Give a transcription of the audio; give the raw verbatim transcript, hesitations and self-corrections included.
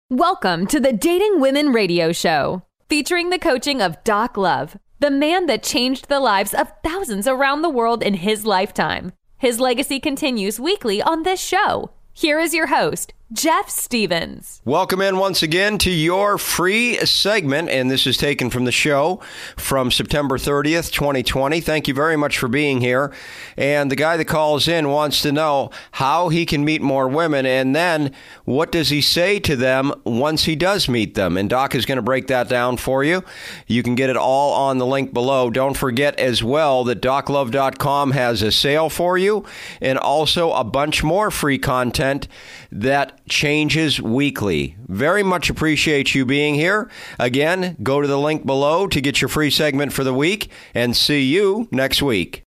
Welcome to the Dating Women Radio Show, featuring the coaching of Doc Love, the man that changed the lives of thousands around the world in his lifetime. His legacy continues weekly on this show. Here is your host, Jeff Stevens. Welcome in once again to your free segment, and this is taken from the show from September thirtieth, twenty twenty. Thank you very much for being here. And the guy that calls in wants to know how he can meet more women, and then what does he say to them once he does meet them? And Doc is going to break that down for you. You can get it all on the link below. Don't forget as well that doc love dot com has a sale for you, and also a bunch more free content that changes weekly. Very much appreciate you being here. Again, go to the link below to get your free segment for the week, and see you next week.